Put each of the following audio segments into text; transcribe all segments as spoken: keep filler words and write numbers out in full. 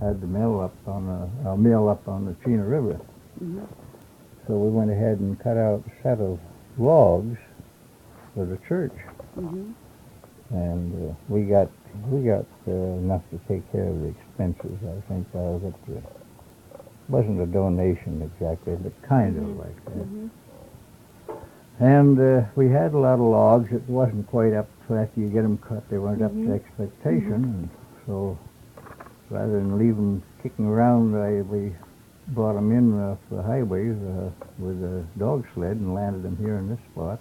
had the mill up on the uh, mill up on the Chena River. Mm-hmm. So we went ahead and cut out a set of logs for the church, Mm-hmm. and uh, we got we got uh, enough to take care of the expenses. I think I was up to wasn't a donation exactly, but kind Mm-hmm. of like that. Mm-hmm. And uh, we had a lot of logs. It wasn't quite up to after you get them cut. They weren't Mhm. up to expectation. And so rather than leave them kicking around, I, we brought them in off the highways uh, with a dog sled and landed them here in this spot.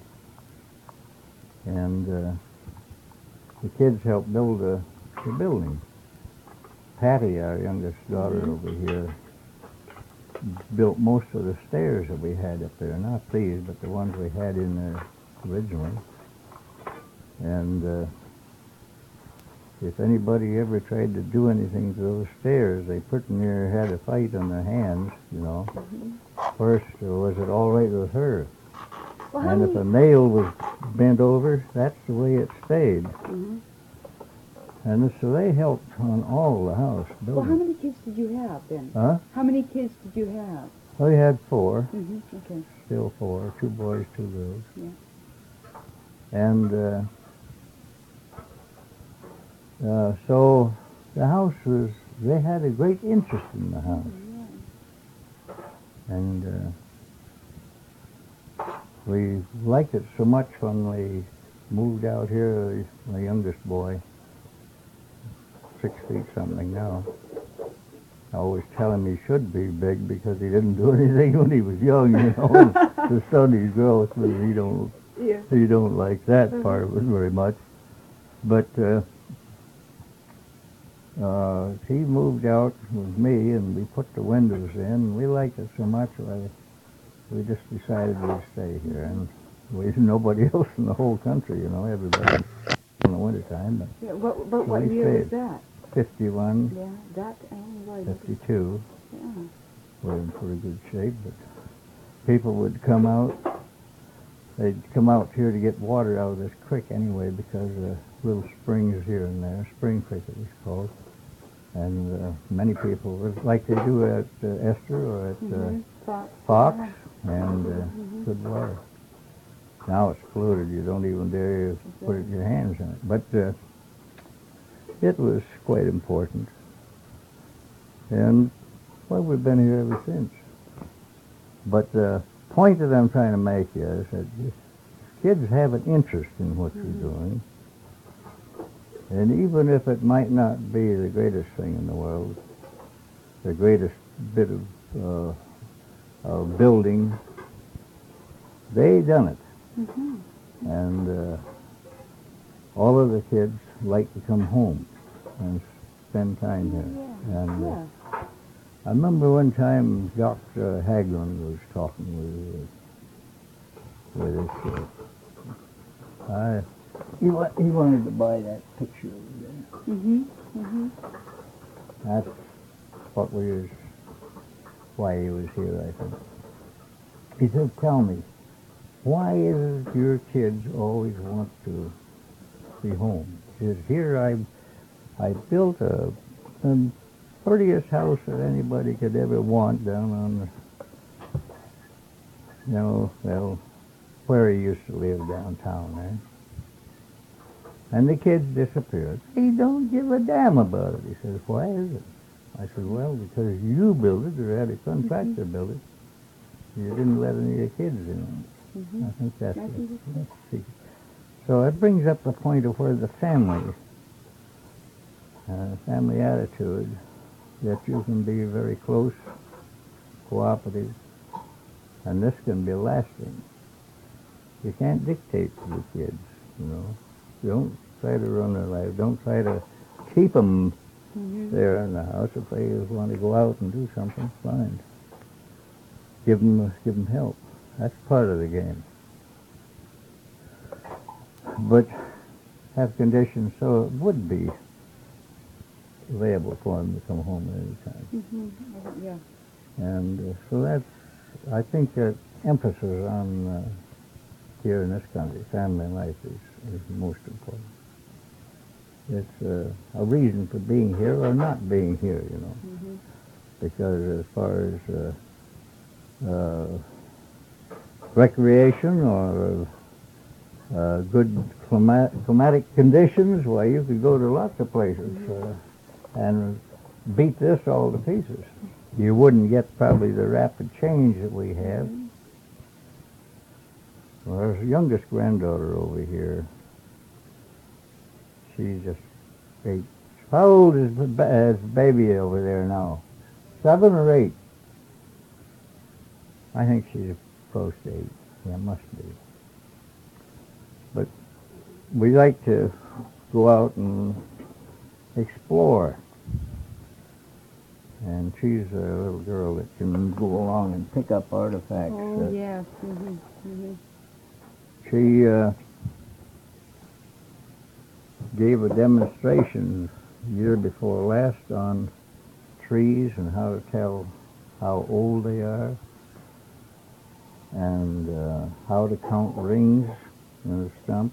And uh, the kids helped build the, the building. Patty, our youngest daughter Mhm. over here, built most of the stairs that we had up there. Not these, but the ones we had in there originally. And uh, if anybody ever tried to do anything to those stairs, they pretty near had a fight on their hands, you know. Mhm. First, uh, was it all right with her? Well, how And many? if a nail was bent over, that's the way it stayed. Mhm. And so they helped on all the house Well, how building. many kids did you have then? Huh? How many kids did you have? We had four, Mm-hmm. Okay. still four, two boys, two girls. Yeah. And uh, uh, so the house was, they had a great interest in the house. Yeah. And uh, we liked it so much when we moved out here, my youngest boy, six feet something now. I always tell him he should be big because he didn't do anything when he was young, you know, to study his growth, but he don't, Yeah. he don't like that Mhm. part of it very much. But uh, uh, he moved out with me and we put the windows in and we liked it so much I, we just decided we'd stay here. And we nobody else in the whole country, you know, everybody in the wintertime, but Yeah. What? But So what we year was stayed. that? fifty-one, Yeah. That. Oh, right. fifty-two. Yeah. We're in pretty good shape, but people would come out. They'd come out here to get water out of this creek anyway because uh, little springs here and there, Spring Creek it was called. And uh, many people, would, like they do at uh, Esther or at Mm-hmm. uh, Fox. Fox, Yeah. and uh, Mhm. good water. Now it's polluted. You don't even dare put your hands in it. But uh, it was quite important. And, well, we've been here ever since. But the point that I'm trying to make is that kids have an interest in what Mhm. you're doing. And even if it might not be the greatest thing in the world, the greatest bit of, uh, of building, they done it. Mm-hmm. And uh, all of the kids like to come home and spend time here. Yeah. And uh, Yeah. I remember one time Doctor Haglund was talking with with us. Uh, I, he, wa- he wanted to buy that picture over there. Mm-hmm. Mm-hmm. That's what we was, why he was here, I think. He said, tell me, why is it your kids always want to be home? He says, here I, I built a, the prettiest house that anybody could ever want down on the, you know, well, where he used to live downtown there. And the kids disappeared. He don't give a damn about it. He says, why is it? I said, well, because you built it or had a contractor build it. You didn't let any of your kids in. Mm-hmm. I think that's I it. think it's Let's see. So it brings up the point of where the family, uh, family attitude, that you can be very close, cooperative, and this can be lasting. You can't dictate to the kids, you know. Don't try to run their life. Don't try to keep them Mm-hmm. there in the house. If they want to go out and do something, fine. Give them, give them help. That's part of the game. But have conditions so it would be available for them to come home at any time. Mm-hmm. Yeah. And uh, so that's, I think that emphasis on uh, here in this country, family life is, is most important. It's uh, a reason for being here or not being here, you know. Mm-hmm. because as far as uh, uh, recreation or uh, good climat- climatic conditions, why, you could go to lots of places uh, and beat this all to pieces. You wouldn't get probably the rapid change that we have. Well, there's a youngest granddaughter over here. She's just eight. How old is the ba- is baby over there now? Seven or eight? I think she's close to eight. Yeah, must be. But we like to go out and explore. And she's a little girl that can go along and pick up artifacts. Oh, Uh, yes. Mm-hmm. Mm-hmm. She uh, gave a demonstration year before last on trees and how to tell how old they are, and uh, how to count rings in a stump,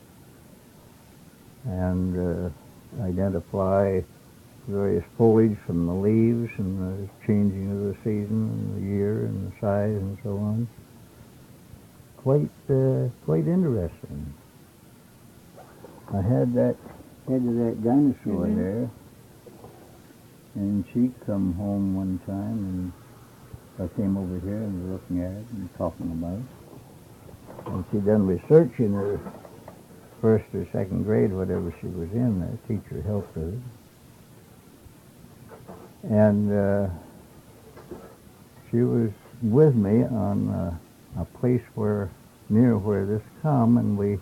and uh, identify various foliage from the leaves and the changing of the season and the year and the size and so on. Quite, uh, quite interesting. I had that head of that dinosaur Mhm. there, and she come home one time, and I came over here and was looking at it and talking about it. And she done research in her first or second grade, whatever she was in. The teacher helped her. And uh, she was with me on uh, a place where, near where this come, and we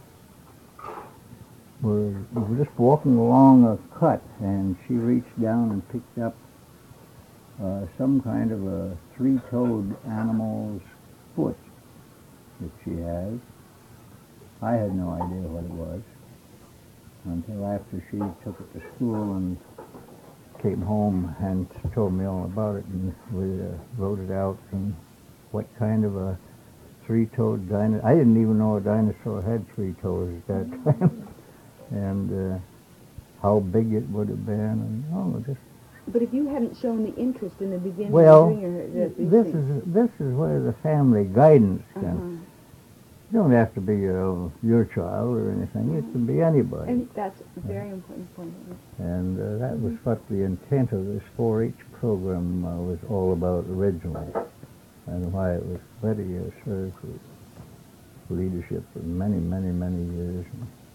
were, we were just walking along a cut, and she reached down and picked up uh, some kind of a three-toed animal's foot that she has. I had no idea what it was until after she took it to school and came home and told me all about it, and we uh, wrote it out and what kind of a three-toed dinosaur. I didn't even know a dinosaur had three toes at that time, and uh, how big it would have been, and oh, just But if you hadn't shown the interest in the beginning well, of doing your, the, these this things, is this is where the family guidance comes. uh-huh. You don't have to be uh, your child or anything. It can be anybody. And that's a very important point. And uh, that was what the intent of this four H program uh, was all about originally, and why it was Betty uh, served with leadership for many, many, many years,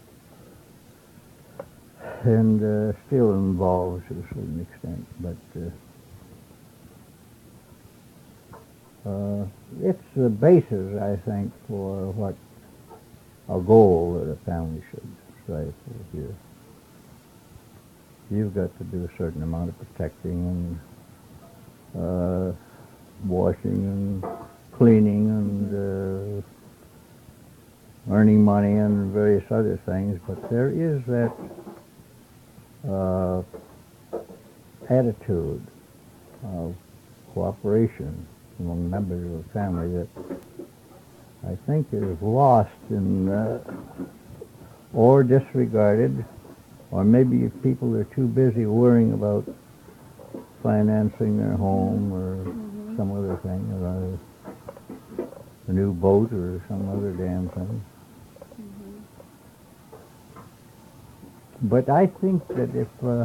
and uh, still involved to a certain extent. But uh, uh, it's the basis, I think, for what a goal that a family should strive for here. You've got to do a certain amount of protecting and uh, washing and cleaning and uh, earning money and various other things, but there is that uh, attitude of cooperation among members of the family that I think is lost in uh, or disregarded, or maybe if people are too busy worrying about financing their home or mm-hmm. some other thing, or a, a new boat or some other damn thing. Mm-hmm. But I think that if uh,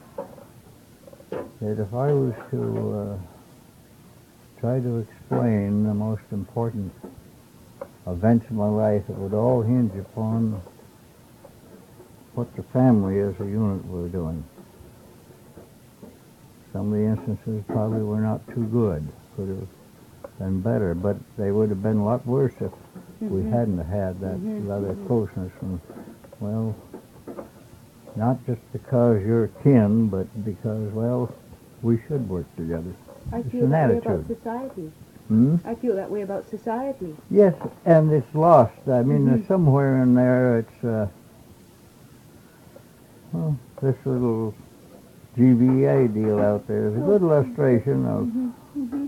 that if I was to uh, try to explain the most important events of my life, it would all hinge upon what the family as a unit were doing. Some of the instances probably were not too good, could have been better, but they would have been a lot worse if mm-hmm. we hadn't had that mm-hmm. other mm-hmm. closeness from, well, not just because you're kin, but because, well, we should work together. I it's feel an that attitude. way about society. Hmm? I feel that way about society. Yes, and it's lost. I mean, Mm-hmm. somewhere in there it's, uh, well, this little G B A deal out there is a good illustration of, mm-hmm. Mm-hmm.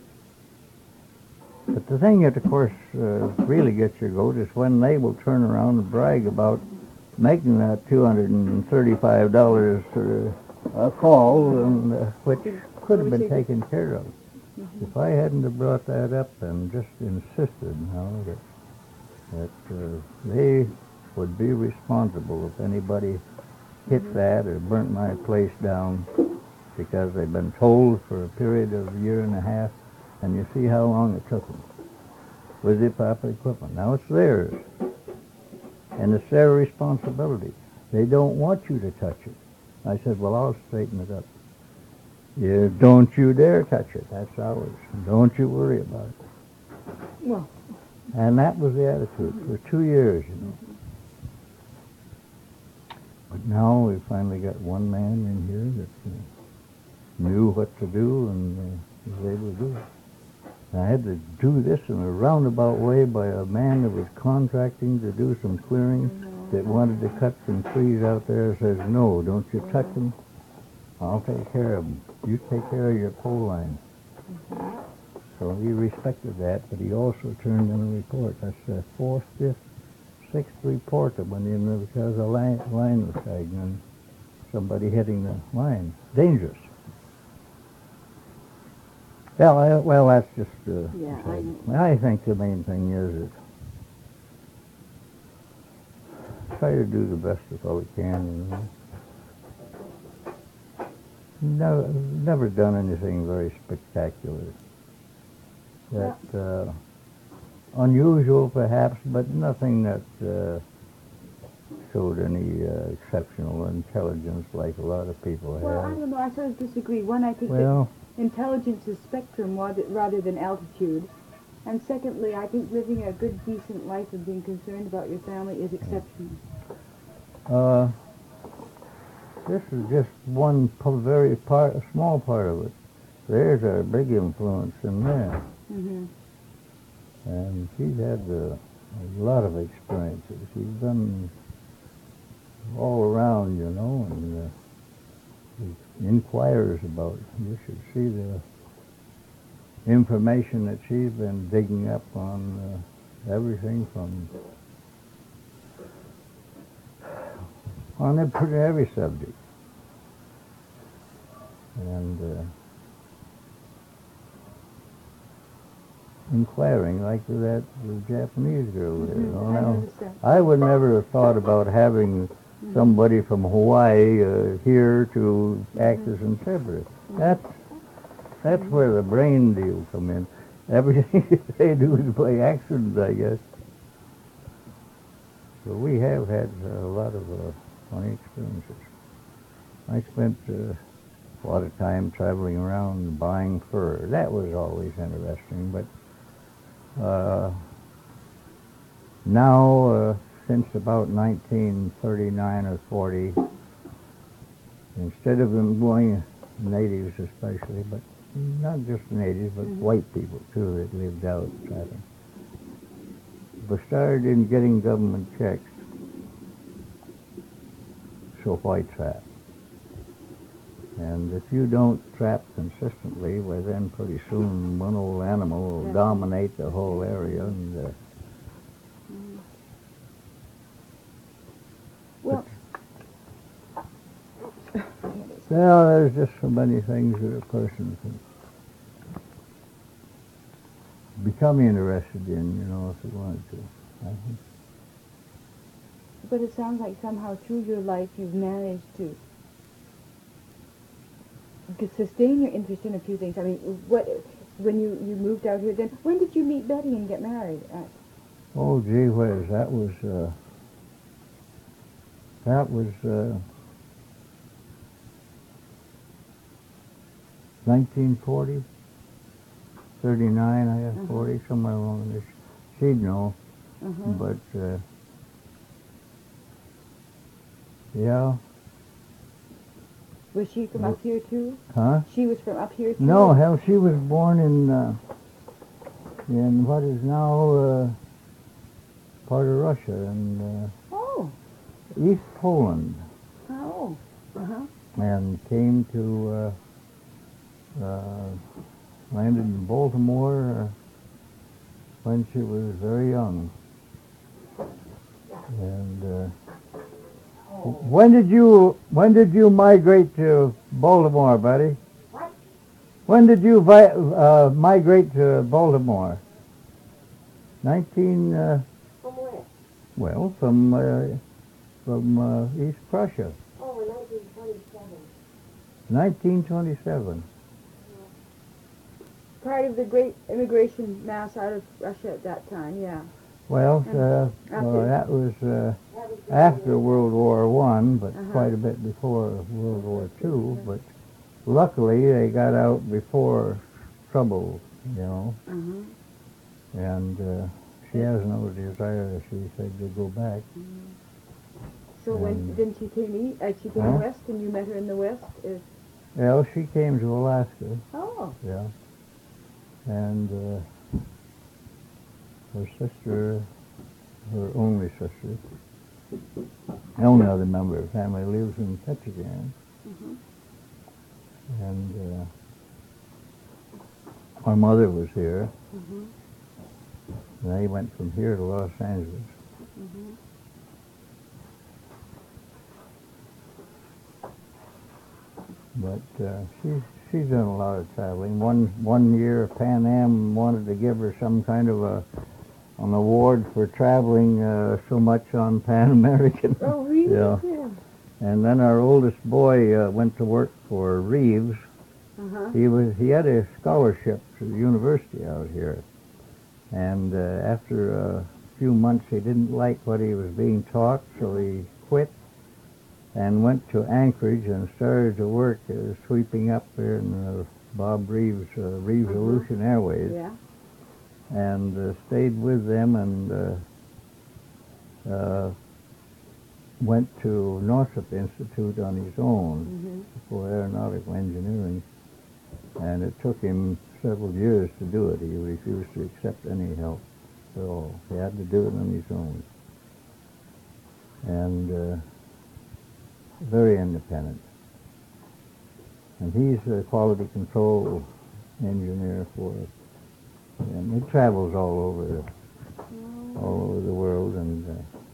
but the thing that, of course, uh, really gets your goat is when they will turn around and brag about making that two hundred thirty-five dollars uh, a call, and uh, which Did- could have what been was your- taken care of. Mhm. If I hadn't have brought that up and just insisted now that that uh, they would be responsible if anybody hit Mhm. that or burnt my place down, because they've been told for a period of a year and a half, and you see how long it took them with the proper equipment. Now it's theirs, and it's their responsibility. They don't want you to touch it. I said, well, I'll straighten it up. Yeah, don't you dare touch it. That's ours. Don't you worry about it. Well, And that was the attitude for two years, you know. But now we finally got one man in here that uh, knew what to do and uh, was able to do it. And I had to do this in a roundabout way by a man that was contracting to do some clearing that wanted to cut some trees out there. Says, no, don't you touch them. I'll take care of them. You take care of your pole line. So he respected that, but he also turned in a report. That's the fourth, fifth, sixth report that went in because a line, line was sagging and somebody hitting the line. Dangerous. Well, I, well, that's just. Uh, Yeah, I aside. know. I think the main thing is that try to do the best of all we can. You know. No, never done anything very spectacular. That uh, unusual, perhaps, but nothing that uh, showed any uh, exceptional intelligence like a lot of people well, I have. don't know. I sort of disagree. One, I think Well, that intelligence is spectrum rather, rather than altitude. And secondly, I think living a good, decent life and being concerned about your family is exceptional. uh, this is just one po- very part, a small part of it. There's a big influence in there, Mm-hmm. and she's had uh, a lot of experiences. She's been all around, you know, and uh, she inquires about. You should see the information that she's been digging up on uh, everything from on every, pretty every subject. And uh, inquiring like that the Japanese girl there. Mhm, You know, I now, noticed that. I would never have thought about having Mhm. somebody from Hawaii uh, here to act Mhm. as interpreter. Mhm. That's that's Mhm. where the brain deal come in. Everything they do is play accents, I guess. So we have had a lot of uh, funny experiences. I spent uh, a lot of time traveling around buying fur. That was always interesting, but uh, now, uh, since about nineteen thirty-nine or forty, instead of employing natives especially, but not just natives, but Mhm. white people too that lived out trapping, we started in getting government checks, so why trap? And if you don't trap consistently, well then pretty soon one old animal will That's dominate the whole area. And uh, Mhm. Well, well, there's just so many things that a person can become interested in, you know, if he wanted to. I think. but it sounds like somehow through your life you've managed to to sustain your interest in a few things. I mean, what when you, you moved out here, then when did you meet Betty and get married? Uh, Oh, gee whiz, that was, uh, that was uh, nineteen forty, thirty-nine, I guess, Mhm. forty, somewhere along this. She'd know, uh-huh. but, uh, yeah, Was she from Well- up here too? huh? She was from up here too? No, hell, she was born in, uh, in what is now uh, part of Russia, in uh, Oh, East Poland, oh, uh-huh. and came to, uh, uh, landed in Baltimore uh, when she was very young. And uh, When did you when did you migrate to Baltimore, buddy? What? When did you vi- uh, migrate to Baltimore? Nineteen. Uh, From where? well, from uh, from uh, East Prussia. Oh, in nineteen twenty-seven. Nineteen twenty-seven. Part of the great immigration mass out of Russia at that time, yeah. Well, And uh, after- well, that was uh, That was the after year. World War One, but Uh-huh. quite a bit before World War Two. But luckily, they got out before trouble, you know. Uh-huh. And uh, she has no desire, she said, to go back. So when And- then she came east, uh, she came Huh? west, and you met her in the west. Uh, Well, she came to Alaska, oh, yeah. And uh, her sister, her only sister, the only other member of the family lives in Ketchikan. Mhm. And uh, our mother was here. Mhm. And they went from here to Los Angeles. Mhm. But uh, she's she's done a lot of traveling. One one year, Pan Am wanted to give her some kind of a an award for traveling uh, so much on Pan American. Oh, really? Yeah. And then our oldest boy uh, went to work for Reeves. Uh-huh. He was he had a scholarship to the university out here, and uh, after a few months he didn't like what he was being taught, so he quit and went to Anchorage and started to work uh, sweeping up there in uh, Bob Reeves uh, Reeves Uh-huh. Aleutian Airways, Yeah. and uh, stayed with them and uh, uh, went to Northrop Institute on his own Mhm. for aeronautical engineering, and it took him several years to do it. He refused to accept any help at all. He had to do it on his own, and uh, very independent. And he's a quality control engineer for it, and he travels all over all over the world. And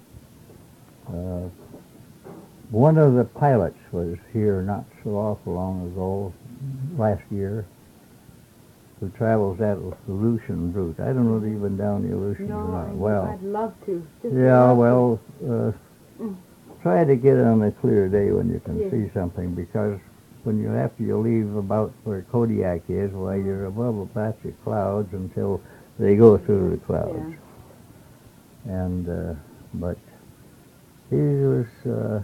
uh, uh, one of the pilots was here not so awful long ago, last year, who travels that Aleutian route. I don't know if you've been down the Aleutian No, or not. I, Well, I'd love to. Just yeah, love to. well, uh, Mm. try to get on a clear day when you can Yeah. see something, because when you after you leave about where Kodiak is, why you're above a patch of clouds until they go through the clouds. And uh, but he was uh,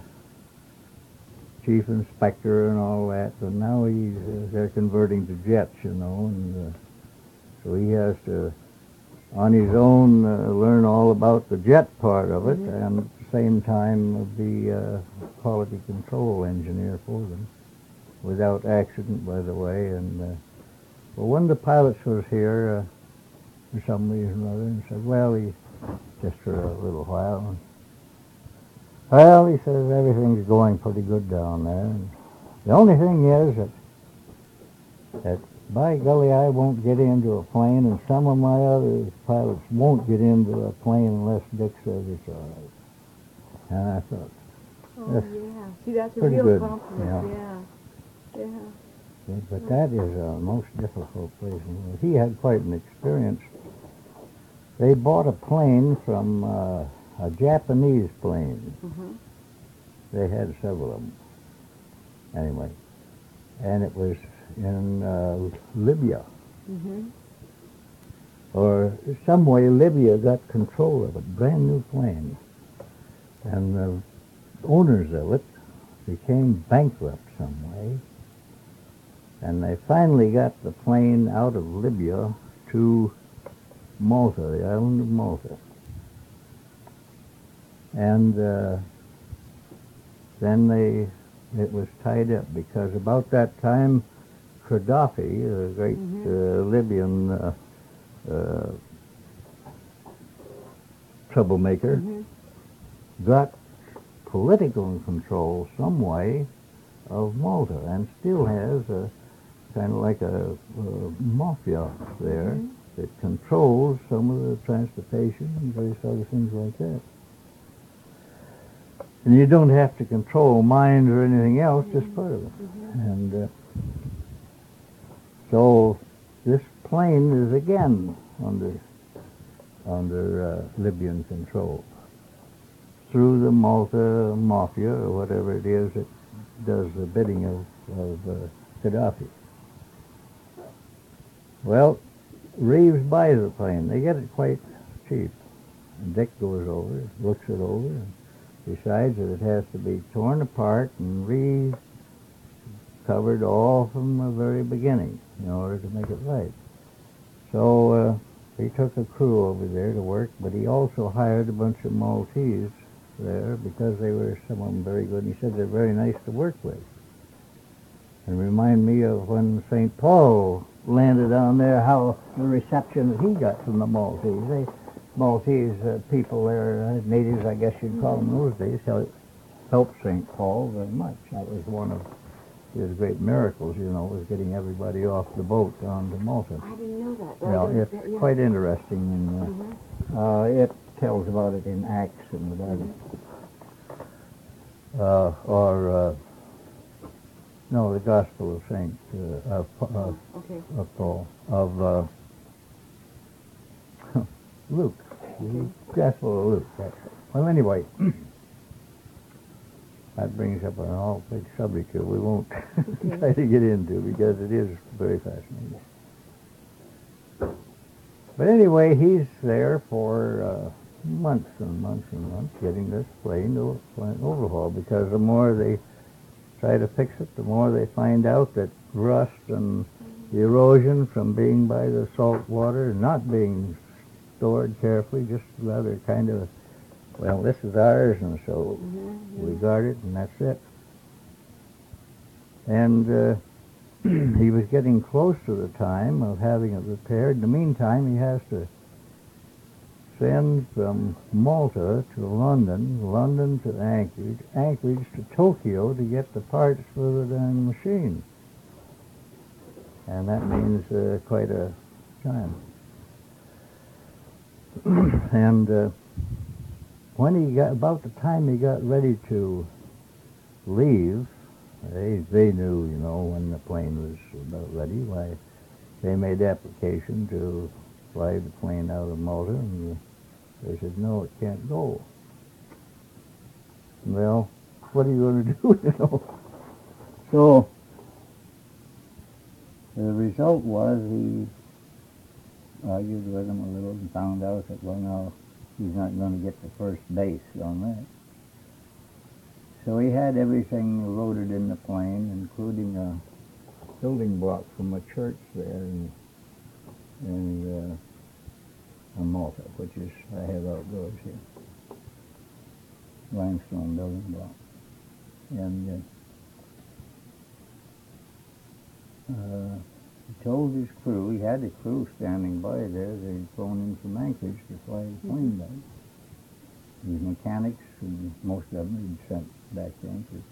chief inspector and all that, and now he's uh, they're converting to jets, you know, and uh, so he has to on his own uh, learn all about the jet part of it, Mhm. and at the same time be a quality control engineer for them, without accident, by the way. And uh, well, one of the pilots was here uh, for some reason or other, and said, well, he just for a little while. Well, he says everything's going pretty good down there. And the only thing is that that by golly, I won't get into a plane, and some of my other pilots won't get into a plane unless Dick says it's all right. And I thought, Oh, That's yeah. See, that's a pretty real good, compliment. yeah. Yeah. Yeah. yeah, but that is a most difficult place. And he had quite an experience. They bought a plane from uh, a Japanese plane. Mhm. They had several of them. Anyway, and it was in uh, Libya. Mhm. Or some way Libya got control of it, brand new plane. And the owners of it became bankrupt some way. And they finally got the plane out of Libya to Malta, the island of Malta. And uh, then they, it was tied up because about that time, Gaddafi, the great Mhm. uh, Libyan uh, uh, troublemaker, Mhm. got political control some way of Malta, and still has a kind of like a, uh mafia there Mhm. that controls some of the transportation and various other things like that. And you don't have to control mind or anything else, just part of it. Mm-hmm. And uh, so this plane is again under under uh, Libyan control through the Malta Mafia or whatever it is that does the bidding of, of uh, Gaddafi. Well, Reeves buys the plane. They get it quite cheap. And Dick goes over, looks it over, and decides that it has to be torn apart and recovered all from the very beginning in order to make it right. So uh, he took a crew over there to work, but he also hired a bunch of Maltese there because they were, some of them very good. And he said they're very nice to work with. And remind me of when Saint Paul landed down there, how the reception that he got from the Maltese. They, Maltese uh, people there, uh, natives, I guess you'd call them those days, helped, helped Saint Paul very much. That was one of his great miracles, you know, was getting everybody off the boat down to Malta. I didn't know that. Well, I it's didn't- yeah. quite interesting, and uh, Mhm. uh, it tells about it in Acts and the Bible. Uh, or, uh, no, the Gospel of Saint, uh, of, of, Okay. of Paul, of uh, Luke. The Gospel of Luke, that's it. Well, anyway, that brings up an all big subject that we won't Okay. try to get into because it is very fascinating. But anyway, he's there for uh, months and months and months getting this plane to plane overhaul because the more they try to fix it, the more they find out that rust and the erosion from being by the salt water, not being stored carefully, just rather kind of, well, this is ours, and so Mm-hmm. we guard it, and that's it. And uh, he was getting close to the time of having it repaired. In the meantime, he has to send from Malta to London, London to Anchorage, Anchorage to Tokyo to get the parts for the damn machine. And that means uh, quite a time. And uh, when he got, about the time he got ready to leave, they they knew, you know, when the plane was about ready. Why, they made application to fly the plane out of Malta, and they said, no, it can't go. Well, what are you going to do, you know? So the result was he argued with him a little and found out that, well, no, he's not going to get the first base on that. So he had everything loaded in the plane, including a building block from a church there in, in, uh, in Malta, which is, I have outdoors here. Limestone building block. And uh, uh, he told his crew, he had a crew standing by there that he'd flown in from Anchorage to fly the plane back. These mechanics, and most of them he'd sent back to Anchorage.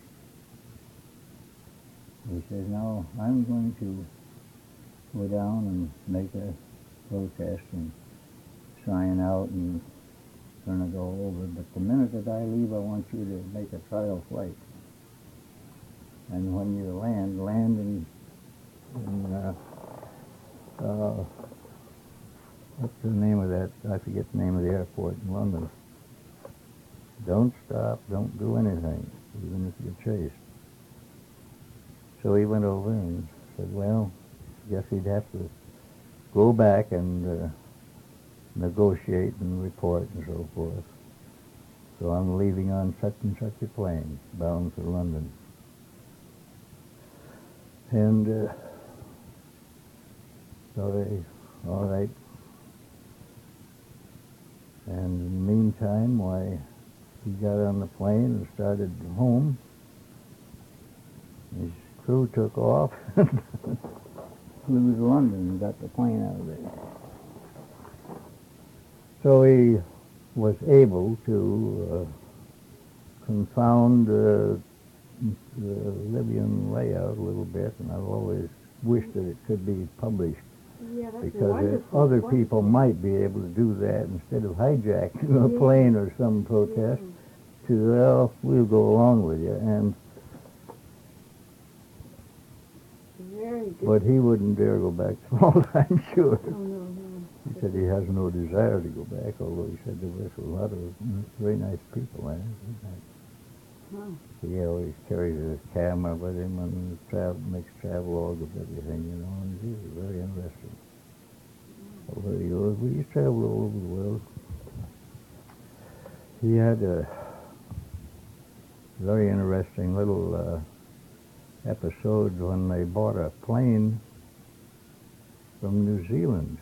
He says, now I'm going to go down and make a protest and sign out and turn it all over. But the minute that I leave, I want you to make a trial flight. And when you land, land in, in uh, uh, what's the name of that? I forget the name of the airport in London. Don't stop, don't do anything, even if you're chased. So he went over and said, well, I guess he'd have to go back and uh, negotiate and report and so forth. So I'm leaving on such and such a plane, bound for London. And uh, so they, all right. And in the meantime, why, he got on the plane and started home. His crew took off, flew to London and got the plane out of there. So he was able to uh, confound uh, the Libyan layout a little bit, and I've always wished that it could be published Yeah, that's because if wonderful. other wonderful. people might be able to do that instead of hijacking a Yeah. plane or some protest, Yeah. said, well, we'll go along with you. And Very good. but he wouldn't dare go back to Malta, I'm sure. Oh, no, no. He said he has no desire to go back, although he said there was a lot of very nice people there. Huh. He always carries his camera with him and travel, makes travelogue of everything, you know, and he was very interesting. Where he goes, we used to travel all over the world. He had a very interesting little uh, episode when they bought a plane from New Zealand.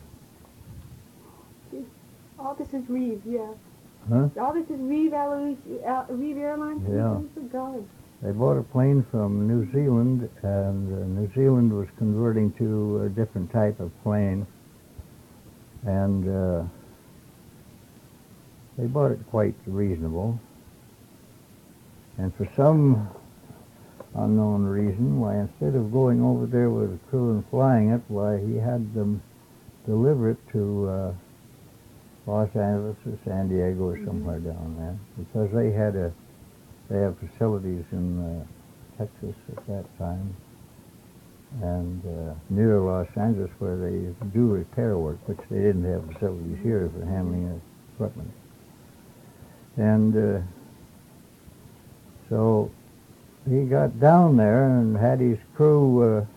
All this is Reeve, yeah. Huh? All this is Reeve, Alois, Al, Reeve Airlines? Yeah. Good golly. They bought a plane from New Zealand, and uh, New Zealand was converting to a different type of plane, and uh, they bought it quite reasonable. And for some unknown reason, why instead of going over there with the crew and flying it, why he had them deliver it to uh, Los Angeles or San Diego or somewhere mm-hmm. down there, because they had a they have facilities in uh, Texas at that time, and uh, near Los Angeles where they do repair work, which they didn't have facilities here for handling equipment. And uh, so he got down there and had his crew uh,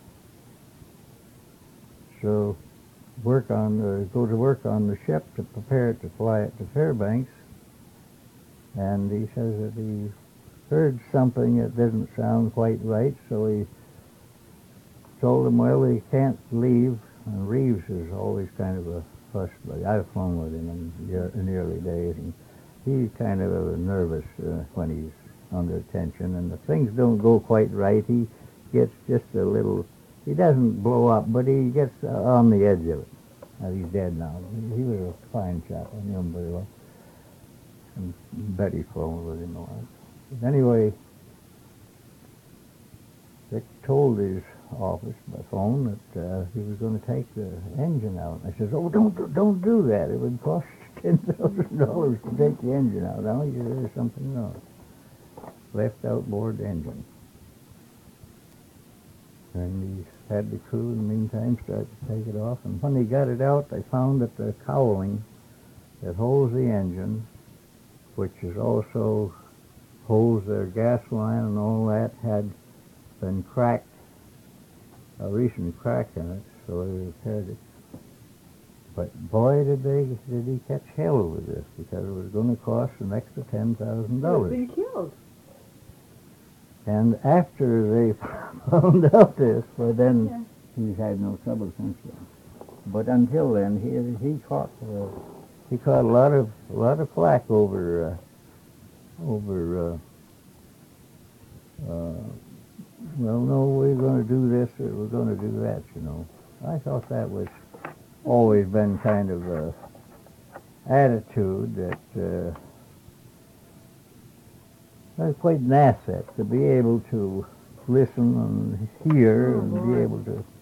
so work on uh, go to work on the ship to prepare it to fly it to Fairbanks. And he says that he heard something that didn't sound quite right, so he told him, well, he can't leave. And Reeves is always kind of a fuss buddy. I've flown with him in the, in the early days, and he's kind of uh, nervous uh, when he's under tension, and if things don't go quite right, he gets just a little, he doesn't blow up, but he gets uh, on the edge of it. Uh, he's dead now. He was a fine chap. I knew him very well. And Betty flown with him a lot. But anyway, Dick told his office by phone that uh, he was going to take the engine out. I says, oh, don't do, don't do that. It would cost ten thousand dollars to take the engine out. Now, he said, there's something wrong. Left outboard engine. And he had the crew in the meantime start to take it off. And when they got it out, they found that the cowling that holds the engine, which is also holds their gas line and all that, had been cracked, a recent crack in it, so they repaired it. But boy, did they did he catch hell over this, because it was going to cost an extra ten thousand dollars. He'd been killed. And after they found out this, well then Yeah. he's had no trouble since then. But until then, he he caught uh, he caught a lot of a lot of flack over uh, over. Uh, uh, well, no, we're going to do this or we're going to do that. You know, I thought that was always been kind of a attitude that. Uh, That's quite an asset to be able to listen and hear Oh, and boy. be able to